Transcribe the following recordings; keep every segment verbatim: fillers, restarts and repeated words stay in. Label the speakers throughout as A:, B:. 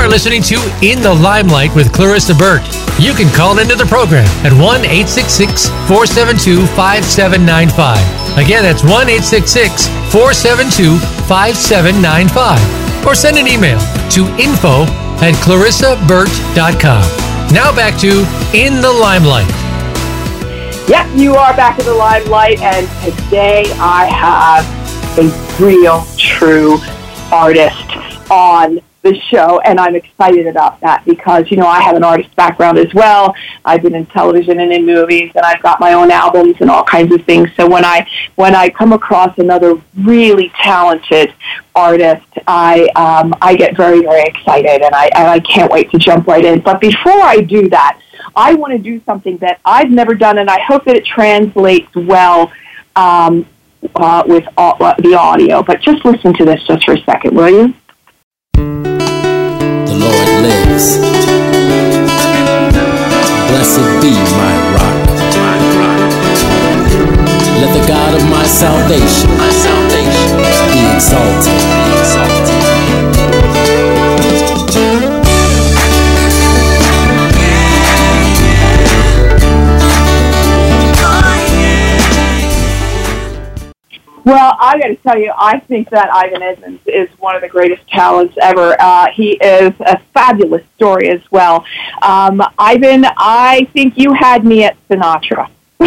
A: listening to In the Limelight with Clarissa Burt. You can call into the program at one eight six six, four seven two, five seven nine five. Again, that's one eight six six, four seven two, five seven nine five. Or send an email to info at clarissa burt dot com. Now back to In the Limelight.
B: Yep, you are back in the limelight, and today I have a real, true artist on the show, and I'm excited about that because, you know, I have an artist background as well. I've been in television and in movies, and I've got my own albums and all kinds of things. So when I when I come across another really talented artist, I um, I get very, very excited, and I and I can't wait to jump right in. But before I do that, I want to do something that I've never done, and I hope that it translates well um, uh, with all, uh, the audio. But just listen to this just for a second, will you?
C: The Lord lives. Blessed be my rock. Let the God of my salvation, my salvation be exalted. Be exalted.
B: Well, I got to tell you, I think that Ivan Edmonds is one of the greatest talents ever. Uh, he is a fabulous story as well. Um, Ivan, I think you had me at Sinatra.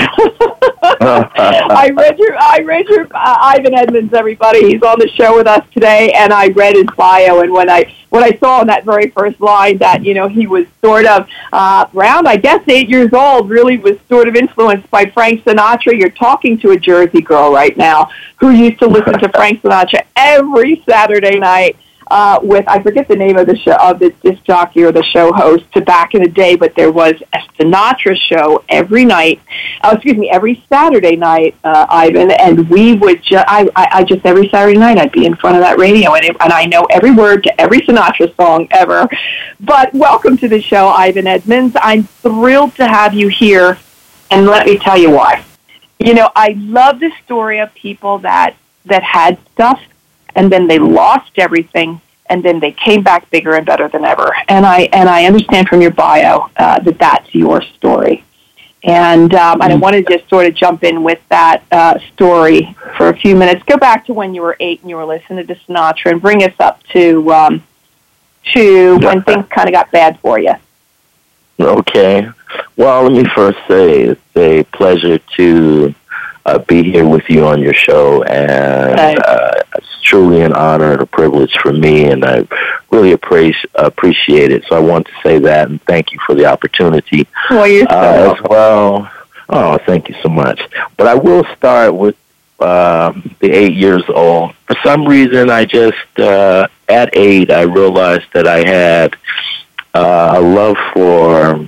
B: I read your, I read your uh, Ivan Edmonds. Everybody, he's on the show with us today, and I read his bio. And when I when I saw in that very first line that, you know, he was sort of uh, around, I guess, eight years old, really was sort of influenced by Frank Sinatra. You're talking to a Jersey girl right now who used to listen to Frank Sinatra every Saturday night. Uh, with, I forget the name of the show, of the disc jockey or the show host to back in the day, but there was a Sinatra show every night, oh, excuse me, every Saturday night, uh, Ivan, and we would just, I, I, I just, every Saturday night, I'd be in front of that radio, and, it, and I know every word to every Sinatra song ever. But welcome to the show, Ivan Edmonds. I'm thrilled to have you here, and let me tell you why. You know, I love the story of people that, that had stuff, and then they lost everything, and then they came back bigger and better than ever. And I and I understand from your bio uh, that that's your story. And um, I want to just sort of jump in with that uh, story for a few minutes. Go back to when you were eight and you were listening to Sinatra, and bring us up to um, to when things kind of got bad for you.
D: Okay. Well, let me first say it's a pleasure to Uh, be here with you on your show, and uh, it's truly an honor and a privilege for me, and I really appreciate appreciate it. So I want to say that, and thank you for the opportunity
B: well, you're so
D: uh, as well. Oh, thank you so much. But I will start with uh, the eight years old. For some reason, I just uh, at eight, I realized that I had uh, a love for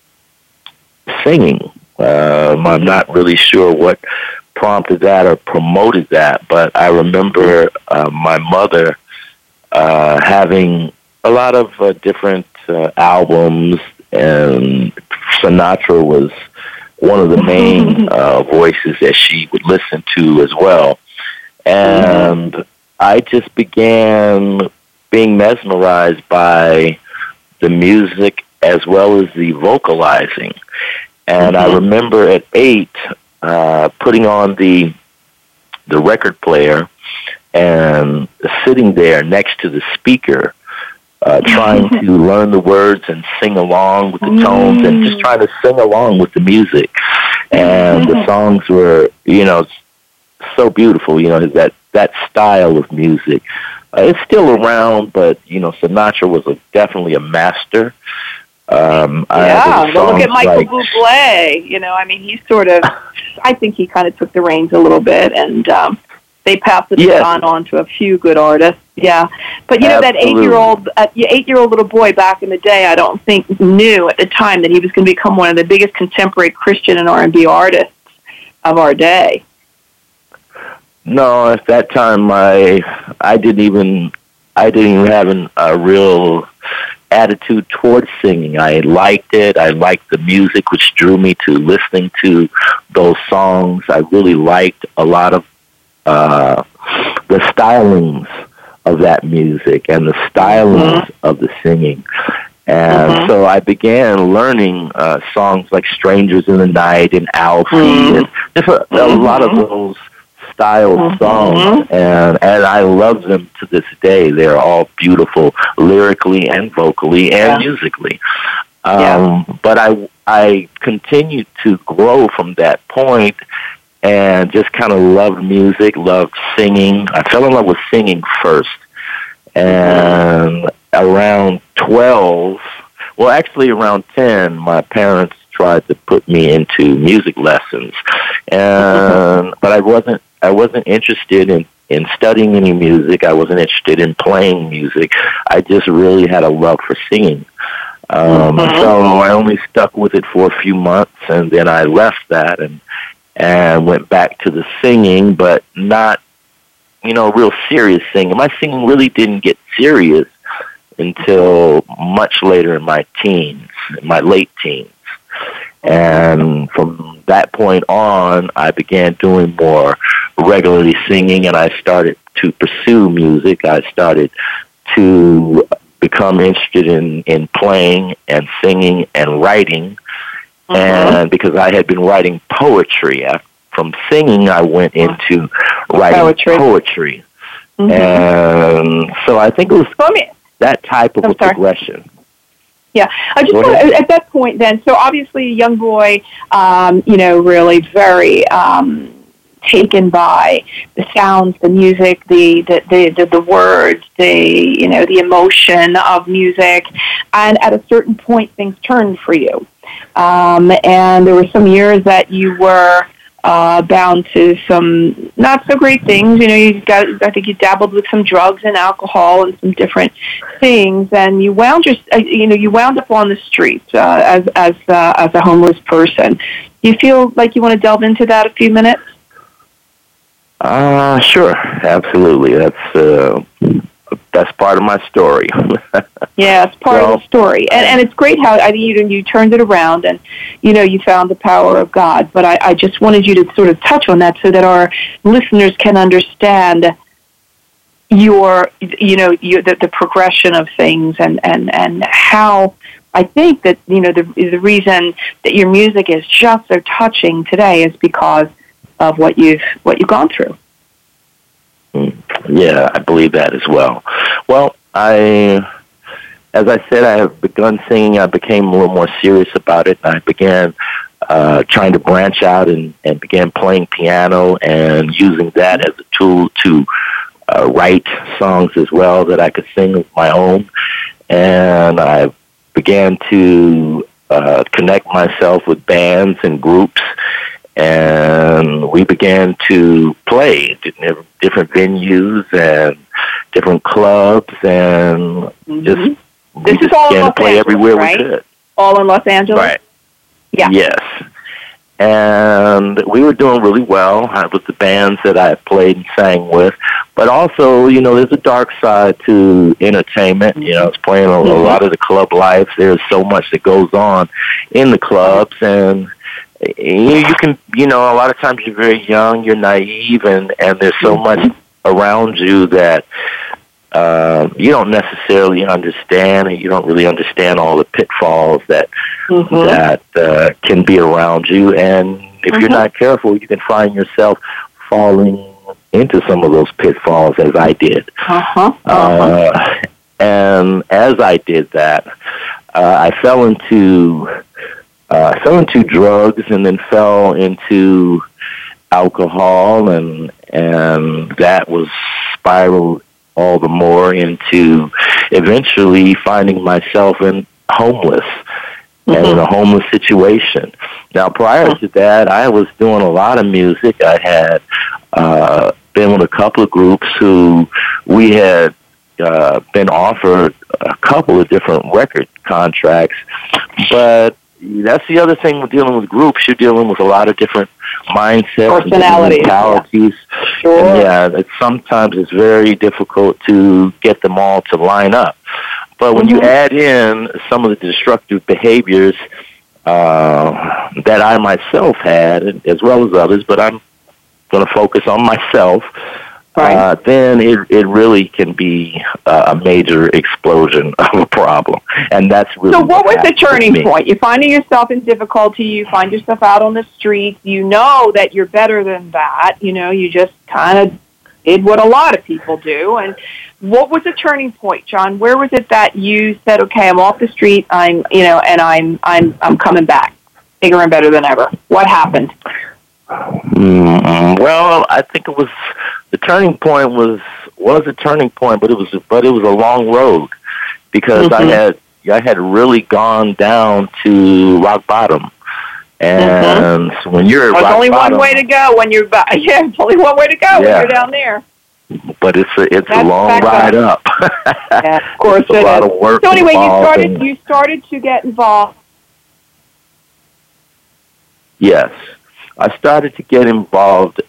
D: singing. Um, I'm not really sure what prompted that or promoted that, but I remember uh, my mother uh, having a lot of uh, different uh, albums, and Sinatra was one of the main uh, voices that she would listen to as well. And I just began being mesmerized by the music as well as the vocalizing. And mm-hmm. I remember at eight, uh, putting on the the record player and sitting there next to the speaker, uh, trying to learn the words and sing along with the tones, and just trying to sing along with the music. And the songs were, you know, so beautiful. You know, that that style of music. Uh, it's still around, but you know, Sinatra was a, definitely a master. Um,
B: yeah, well, look at Michael like, Bublé. You know, I mean, he sort of, I think he kind of took the reins a little bit, and um, they passed it yes. on on to a few good artists. Yeah, but you know, Absolutely. that eight-year-old, uh, eight-year-old little boy back in the day, I don't think knew at the time that he was going to become one of the biggest contemporary Christian and R and B artists of our day.
D: No, at that time, I I didn't even I didn't even have an, a real attitude towards singing. I liked it. I liked the music, which drew me to listening to those songs. I really liked a lot of uh, the stylings of that music and the stylings mm-hmm. of the singing. And mm-hmm. so I began learning uh, songs like Strangers in the Night and Alfie mm-hmm. and just a, a mm-hmm. lot of those style mm-hmm. songs. And, and I love them to this day. They're all beautiful lyrically and vocally and yeah. musically. Um, yeah. But I, I continued to grow from that point and just kind of loved music, loved singing. I fell in love with singing first. And mm-hmm. around twelve, well, actually around ten, my parents tried to put me into music lessons. And, but I wasn't, I wasn't interested in, in studying any music. I wasn't interested in playing music. I just really had a love for singing. Um, mm-hmm. So I only stuck with it for a few months, and then I left that and and went back to the singing, but not, you know, real serious singing. My singing really didn't get serious until much later in my teens, in my late teens. And from that point on, I began doing more regularly singing, and I started to pursue music. I started to become interested in, in playing and singing and writing. Mm-hmm. And because I had been writing poetry, from singing I went into writing poetry. poetry. Mm-hmm. And so I think it was that type of I'm a sorry. progression.
B: Yeah, I just want to, at that point then, so obviously a young boy, um, you know, really very um, taken by the sounds, the music, the, the, the, the, the words, the, you know, the emotion of music. And at a certain point, things turned for you. Um, and there were some years that you were uh, bound to some not so great things. You know, you got, I think you dabbled with some drugs and alcohol and some different things, and you wound your, you know, you wound up on the streets uh, as as uh, as a homeless person. Do you feel like you want to delve into that a few minutes?
D: Uh, sure, absolutely. That's uh, that's part of my story.
B: Yeah, it's part so, of the story, and and it's great how I you you turned it around, and you know you found the power of God. But I, I just wanted you to sort of touch on that so that our listeners can understand your you know your, the, the progression of things, and, and, and how I think that you know the the reason that your music is just so touching today is because of what you've what you've gone through.
D: Yeah, I believe that as well. Well, I, as I said, I have begun singing. I became a little more serious about it. I began uh, trying to branch out and, and began playing piano and using that as a tool to uh, write songs as well that I could sing of my own. And I began to uh, connect myself with bands and groups, and we began to play at different venues and different clubs, and mm-hmm. just
B: this
D: we
B: is all in Los
D: play
B: Angeles,
D: everywhere
B: right?
D: we could.
B: All in Los Angeles,
D: right?
B: Yeah.
D: Yes, and we were doing really well with the bands that I played and sang with. But also, you know, there's a dark side to entertainment. Mm-hmm. You know, it's playing a, mm-hmm. a lot of the club life. There's so much that goes on in the clubs, and You, you can, you know, a lot of times you're very young, you're naive, and, and there's so much around you that uh, you don't necessarily understand, and you don't really understand all the pitfalls that mm-hmm. that uh, can be around you. And if mm-hmm. you're not careful, you can find yourself falling into some of those pitfalls, as I did.
B: Uh-huh. Uh-huh.
D: Uh, and as I did that, uh, I fell into... Uh, I fell into drugs, and then fell into alcohol, and and that was spiraled all the more into eventually finding myself in homeless mm-hmm. and in a homeless situation. Now, prior to that, I was doing a lot of music. I had uh, been with a couple of groups who we had uh, been offered a couple of different record contracts, but that's the other thing with dealing with groups. You're dealing with a lot of different mindsets,
B: personalities,
D: mentalities.
B: Yeah. Sure.
D: And yeah, it's, sometimes it's very difficult to get them all to line up. But when mm-hmm. you add in some of the destructive behaviors uh, that I myself had, as well as others, but I'm going to focus on myself.
B: Right.
D: uh, then it it really can be uh, a major explosion of a problem, and that's really.
B: So, what was the
D: happened with
B: turning
D: me.
B: point? You're finding yourself in difficulty. You find yourself out on the streets. You know that you're better than that. You know, you just kind of did what a lot of people do. And what was the turning point, John? Where was it that you said, "Okay, I'm off the street. I'm, you know, and I'm, I'm, I'm coming back, bigger and better than ever"? What happened?
D: Mm, well, I think it was the turning point was was a turning point, but it was but it was a long road because
B: Mm-hmm.
D: I had I had really gone down to rock bottom, and
B: Mm-hmm.
D: when you're at
B: There's
D: rock
B: only
D: bottom,
B: one way to go when you're ba- yeah. There's only one way to go
D: Yeah.
B: when you're down there.
D: but it's a it's
B: That's
D: a long
B: back
D: ride up.
B: Yeah, of course
D: it's a
B: it
D: lot
B: is.
D: of work.
B: So anyway, you
D: involved
B: started
D: and-
B: you started to get involved.
D: Yes. I started to get involved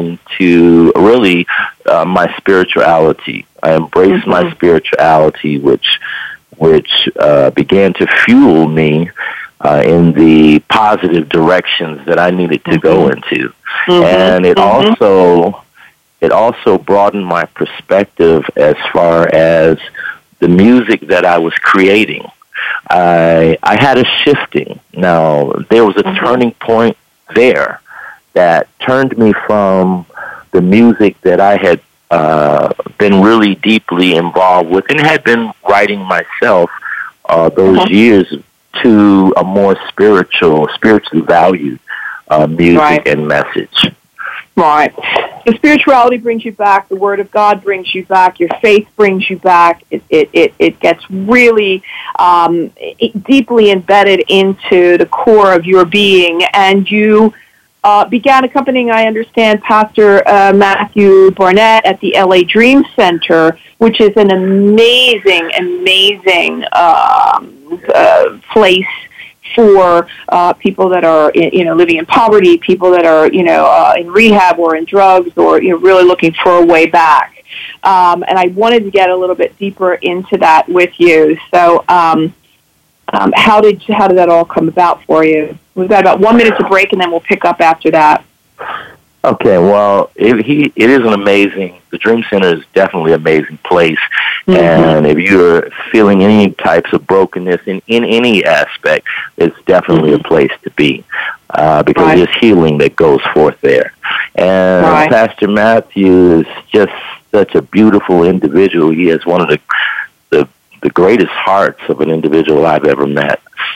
D: into really uh, my spirituality. I embraced
B: Mm-hmm.
D: my spirituality, which which uh, began to fuel me uh, in the positive directions that I needed to go into,
B: Mhm.
D: and it
B: Mhm.
D: also it also broadened my perspective as far as the music that I was creating. I I had a shifting. Now there was a
B: Mhm.
D: turning point there that turned me from the music that I had uh, been really deeply involved with and had been writing myself uh, those
B: Mhm.
D: years to a more spiritual, spiritually valued uh, music
B: Right.
D: and message.
B: Right. The spirituality brings you back. The Word of God brings you back. Your faith brings you back. It it it, it gets really um, it, deeply embedded into the core of your being, and you uh, began accompanying, I understand, Pastor uh, Matthew Barnett at the L A Dream Center, which is an amazing, amazing um, uh, place for uh, people that are, you know, living in poverty, people that are, you know, uh, in rehab or in drugs, or you know, really looking for a way back. Um, and I wanted to get a little bit deeper into that with you. So, um, um, how did how did that all come about for you? We've got about one minute to break, and then we'll pick up after that.
D: Okay, well, it, he, it is an amazing, the Dream Center is definitely an amazing place.
B: Mm-hmm.
D: And if you're feeling any types of brokenness in, in any aspect, it's definitely
B: Mm-hmm.
D: a place to be uh, because
B: Right.
D: there's healing that goes forth there. And
B: Right.
D: Pastor Matthew is just such a beautiful individual. He has one of the, the, the greatest hearts of an individual I've ever met.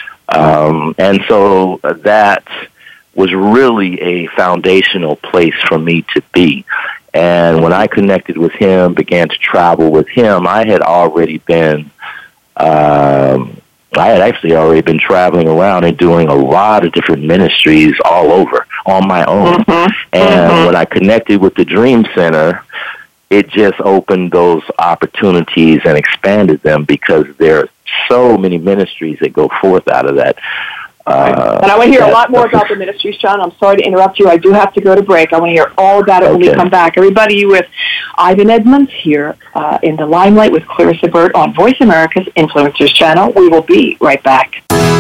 D: Um, and so that was really a foundational place for me to be. And when I connected with him, began to travel with him, I had already been, um, I had actually already been traveling around and doing a lot of different ministries all over on my own.
B: Mm-hmm.
D: And
B: Mhm.
D: when I connected with the Dream Center, it just opened those opportunities and expanded them because there are so many ministries that go forth out of that. Uh,
B: And I want to hear a
D: that-
B: lot more about the ministries, John. I'm sorry to interrupt you. I do have to go to break. I want to hear all about it when we
D: Okay.
B: come back. Everybody, you with Ivan Edmonds here uh, in the Limelight with Clarissa Burt on Voice America's Influencers Channel. We will be right back.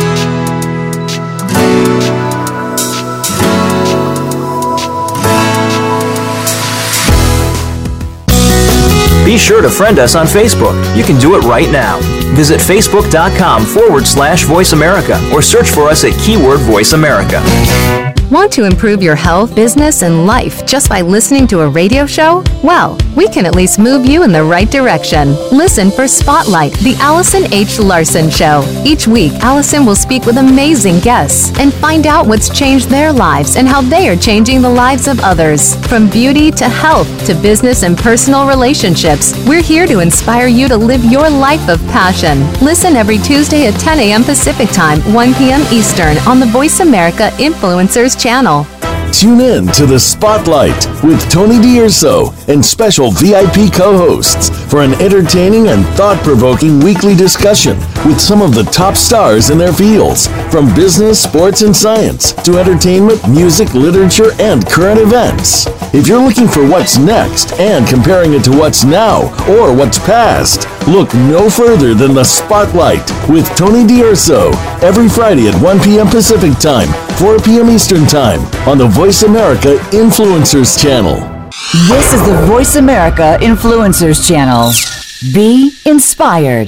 E: Be sure to friend us on Facebook. You can do it right now. Visit facebook.com forward slash Voice America or search for us at keyword Voice America.
F: Want to improve your health, business, and life just by listening to a radio show? Well, we can at least move you in the right direction. Listen for Spotlight, the Allison H. Larson Show. Each week, Allison will speak with amazing guests and find out what's changed their lives and how they are changing the lives of others. From beauty to health to business and personal relationships, we're here to inspire you to live your life of passion. Listen every Tuesday at ten a.m. Pacific Time, one p.m. Eastern on the Voice America Influencers Channel.
G: Tune in to The Spotlight with Tony D'Urso and special V I P co-hosts for an entertaining and thought-provoking weekly discussion with some of the top stars in their fields, from business, sports, and science to entertainment, music, literature, and current events. If you're looking for what's next and comparing it to what's now or what's past, look no further than The Spotlight with Tony D'Urso every Friday at one p.m. Pacific Time, four p.m. Eastern Time on the Voice America Influencers Channel.
H: This is the Voice America Influencers Channel. Be inspired.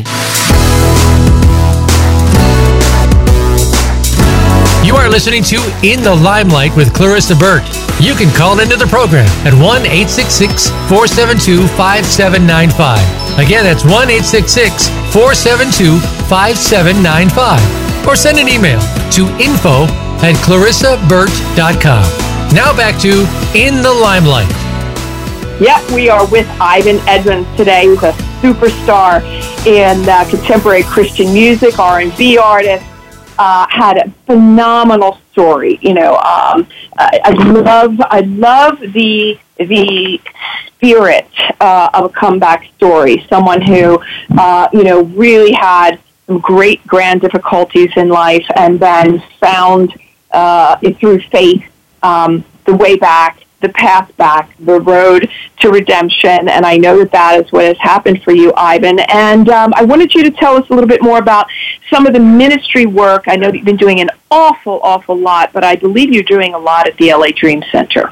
A: You are listening to In the Limelight with Clarissa Burt. You can call into the program at one eight six six, four seven two, five seven nine five. Again, that's one eight six six, four seven two, five seven nine five. Or send an email to info at clarissa burt dot com. Now back to In the Limelight.
B: Yep, we are with Ivan Edmonds today, who's a superstar in uh, contemporary Christian music, R and B artist. Uh, had a phenomenal story. You know, um, I, I love, I love the the spirit uh, of a comeback story. Someone who, uh, you know, really had some great grand difficulties in life, and then found uh, through faith um, the way back, the path back, the road to redemption. And I know that that is what has happened for you, Ivan. And um, I wanted you to tell us a little bit more about some of the ministry work. I know that you've been doing an awful, awful lot, but I believe you're doing a lot at the L A Dream Center.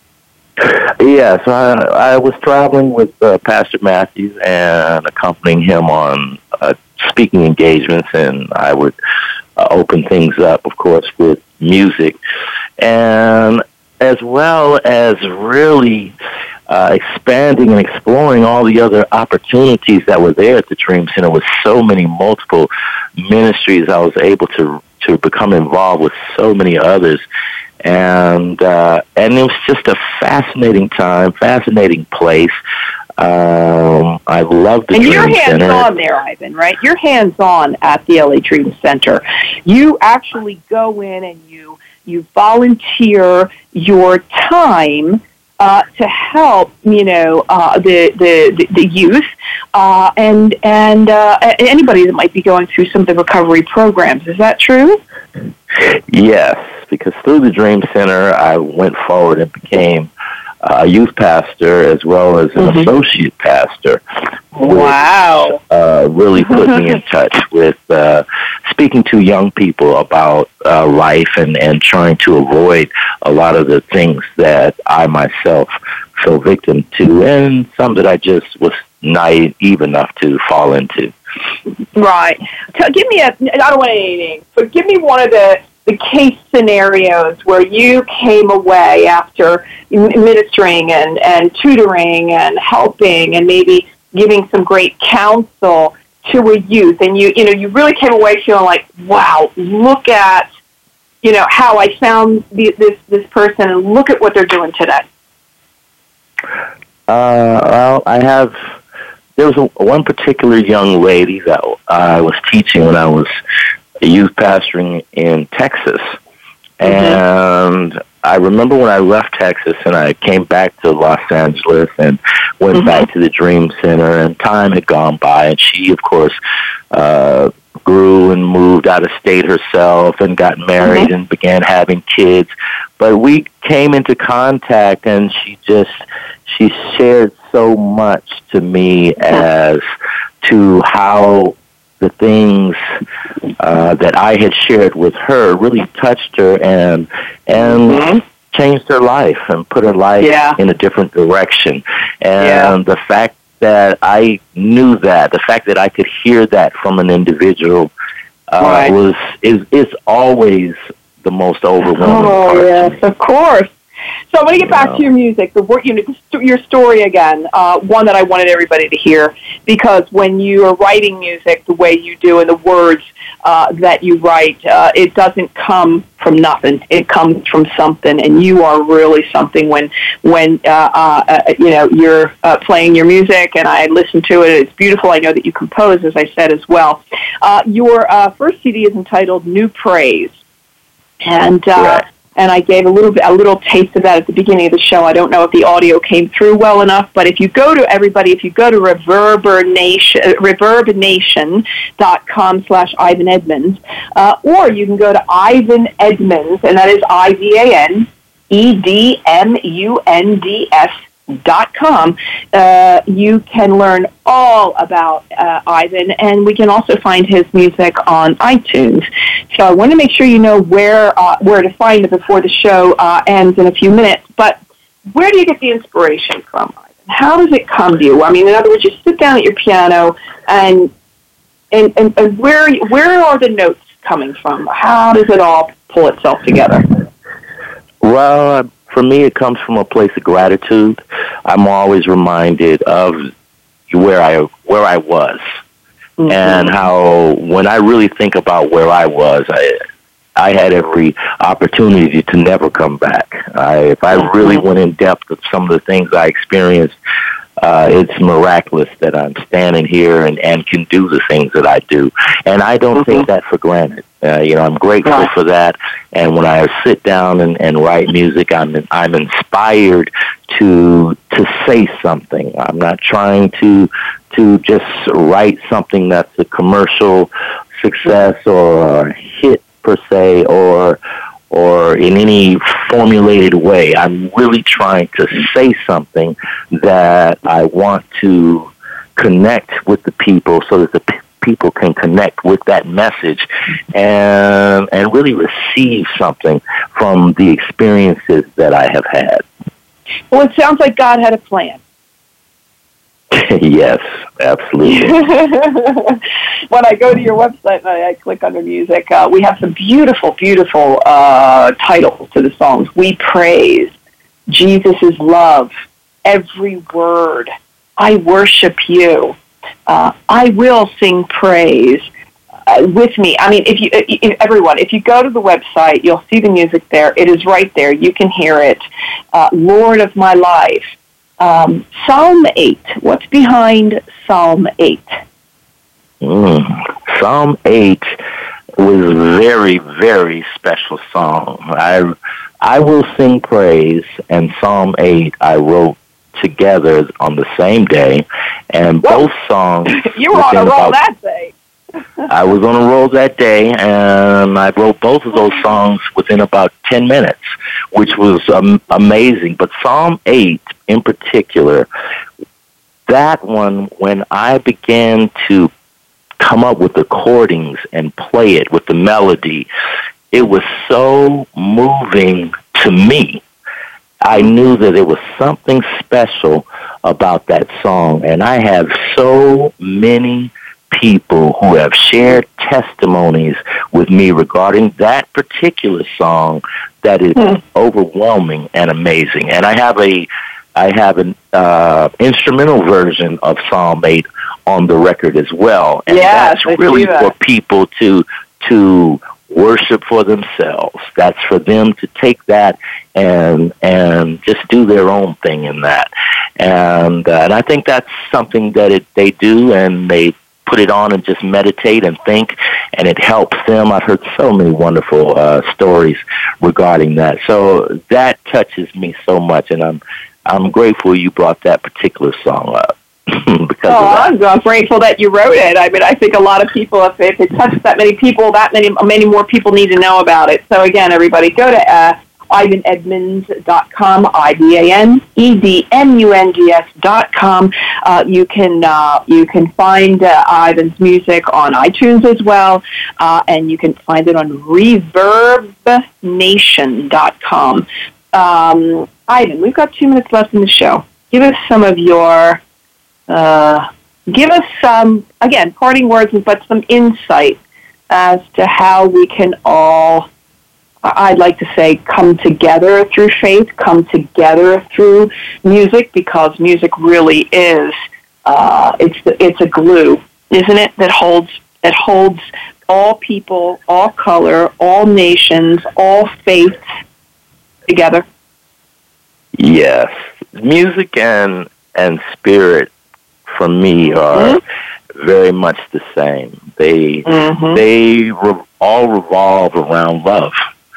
D: Yes, I, I was traveling with uh, Pastor Matthews and accompanying him on uh, speaking engagements, and I would uh, open things up, of course, with music. And as well as really uh, expanding and exploring all the other opportunities that were there at the Dream Center with so many multiple ministries. I was able to to become involved with so many others. And uh, and it was just a fascinating time, fascinating place. Um, I love the
B: and
D: Dream
B: you're
D: Center.
B: hands-on there, Ivan, right? You're hands-on at the L A Dream Center. You actually go in and you you volunteer your time uh, to help, you know, uh, the, the the youth uh, and and uh, anybody that might be going through some of the recovery programs. Is that true?
D: Yes, because through the Dream Center, I went forward and became a youth pastor as well as an mm-hmm. associate pastor.
B: Wow.
D: Which, uh, really put me in touch with uh, speaking to young people about uh, life and, and trying to avoid a lot of the things that I myself fell victim to, and some that I just was naive enough to fall into.
B: Right. Tell, give me a, I don't want any names, but give me one of the the case scenarios where you came away after ministering and, and tutoring and helping and maybe giving some great counsel to a youth, and you you know you really came away feeling like, wow, look at you know how I found the, this this person, and look at what they're doing today.
D: Uh, well, I have. There was a, one particular young lady that I was teaching when I was a youth pastoring in Texas. And I remember when I left Texas and I came back to Los Angeles and went mm-hmm. back to the Dream Center, and time had gone by, and she, of course, uh, grew and moved out of state herself and got married mm-hmm. and began having kids. But we came into contact, and she just, she shared so much to me as to how the things uh, that I had shared with her really touched her and and mm-hmm. changed her life and put her life yeah. in a different direction. And yeah. the fact that I knew that, the fact that I could hear that from an individual uh, right. was is is always the most overwhelming
B: oh,
D: part.
B: Oh yes, of course. So I'm going to get back to your music, the work, you know, your story again. Uh, one that I wanted everybody to hear, because when you are writing music the way you do and the words uh, that you write, uh, it doesn't come from nothing. It comes from something, and you are really something when when uh, uh, you know you're uh, playing your music. And I listen to it; it's beautiful. I know that you compose, as I said as well. Uh, your uh, first C D is entitled "New Praise," and. Uh,
D: right.
B: And I gave a little bit, a little taste of that at the beginning of the show. I don't know if the audio came through well enough, but if you go to everybody, if you go to reverberation, reverberation dot com slash Ivan Edmonds, uh, or you can go to Ivan Edmonds, and that is I V A N E D M U N D S dot com, uh, you can learn all about uh, Ivan, and we can also find his music on iTunes. So I want to make sure you know where uh, where to find it before the show uh, ends in a few minutes. But where do you get the inspiration from? How does it come to you? I mean, in other words, you sit down at your piano, and and, and, and where where are the notes coming from? How does it all pull itself together?
D: Well, for me, it comes from a place of gratitude. I'm always reminded of where I where I was, mm-hmm. and how when I really think about where I was, I I had every opportunity to never come back. I, if I really went in depth of some of the things I experienced, uh, it's miraculous that I'm standing here and, and can do the things that I do. And I don't mm-hmm. take that for granted. Uh, you know, I'm grateful right. for that. And when I sit down and, and write music, I'm I'm inspired to to say something. I'm not trying to to just write something that's a commercial success or a hit per se, or or in any formulated way. I'm really trying to say something that I want to connect with the people, so that the p- people can connect with that message and and really receive something from the experiences that I have had.
B: Well, it sounds like God had a plan.
D: Yes, absolutely.
B: When I go to your website and I, I click under music, uh, we have some beautiful, beautiful uh, titles to the songs. We Praise, Jesus is Love, Every Word, I Worship You, uh, I Will Sing Praise, uh, with me. I mean, if you, if, everyone, if you go to the website, you'll see the music there. It is right there. You can hear it. Uh, Lord of My Life. Um, Psalm eight. What's behind Psalm eight?
D: Mm, Psalm eight was a very, very special song. I, I Will Sing Praise and Psalm eight I wrote together on the same day, and
B: Whoa.
D: both songs...
B: You were on a roll that day.
D: I was on a roll that day, and I wrote both of those songs within about ten minutes, which was um, amazing. But Psalm eight, in particular, that one, when I began to come up with the chordings and play it with the melody, it was so moving to me. I knew that there was something special about that song, and I have so many people who have shared testimonies with me regarding that particular song that is mm. overwhelming and amazing. And I have a I have an uh, instrumental version of Psalm eight on the record as well, and
B: yes,
D: that's really that. for people to to worship for themselves. That's for them to take that and and just do their own thing in that. And uh, and I think that's something that it, they do, and they put it on and just meditate and think, and it helps them. I've heard so many wonderful uh, stories regarding that. So that touches me so much, and I'm I'm grateful you brought that particular song up. because
B: oh,
D: of that.
B: I'm grateful that you wrote it. I mean, I think a lot of people, if it, if it touches that many people, that many many more people need to know about it. So again, everybody, go to uh, ivan edmonds dot com, I V A N E D M U N D S dot com. Uh, you can uh, you can find uh, Ivan's music on iTunes as well, uh, and you can find it on reverb nation dot com. Um, Ivan, we've got two minutes left in the show. Give us some of your, uh, give us some, again, parting words, but some insight as to how we can all, I'd like to say, come together through faith, come together through music, because music really is, uh, it's it's a glue, isn't it, that holds that holds all people, all color, all nations, all faiths together.
D: Yes, music and and spirit for me are mm-hmm. very much the same. They mm-hmm. they re- all revolve around love,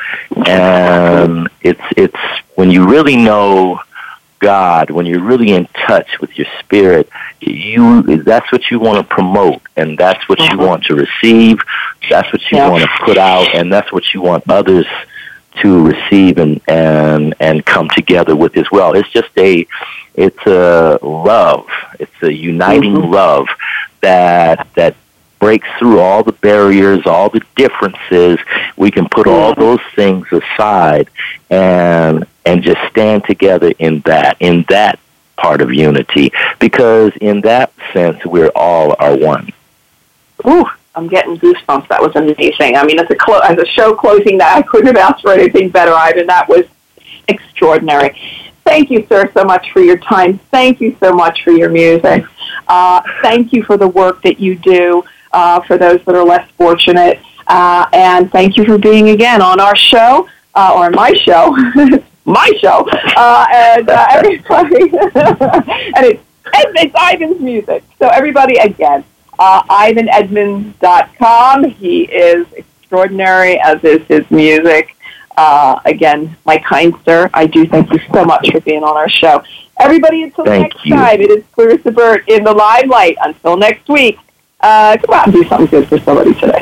D: and it's it's when you really know God, when you're really in touch with your spirit, you that's what you want to promote, and that's what mm-hmm. you want to receive. That's what you yeah. want to put out, and that's what you want others to receive and, and and come together with as well. It's just a it's a love. It's a uniting mm-hmm. love that that breaks through all the barriers, all the differences. We can put all those things aside and and just stand together in that, in that part of unity, because in that sense, we're all are one.
B: Ooh, I'm getting goosebumps. That was amazing. I mean, as a clo- as a show closing, that I couldn't have asked for anything better, Ivan. That was extraordinary. Thank you, sir, so much for your time. Thank you so much for your music. Uh, thank you for the work that you do uh, for those that are less fortunate. Uh, and thank you for being, again, on our show, uh, or my show, my show, uh, and uh, everybody. and it's, it's Ivan's music. So everybody, again, uh, Ivan Edmonds dot com. He is extraordinary, as is his music. Uh, again, my kind sir, I do thank you so much for being on our show. Everybody, until
D: thank
B: next
D: you.
B: time, it is Clarissa Burt in the limelight. Until next week, uh, come out and do something good for somebody today.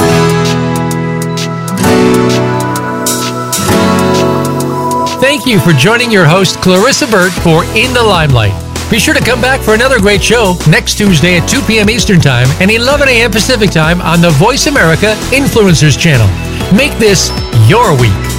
A: Thank you for joining your host, Clarissa Burt, for In the Limelight. Be sure to come back for another great show next Tuesday at two p.m. Eastern Time and eleven a.m. Pacific Time on the Voice America Influencers Channel. Make this your week.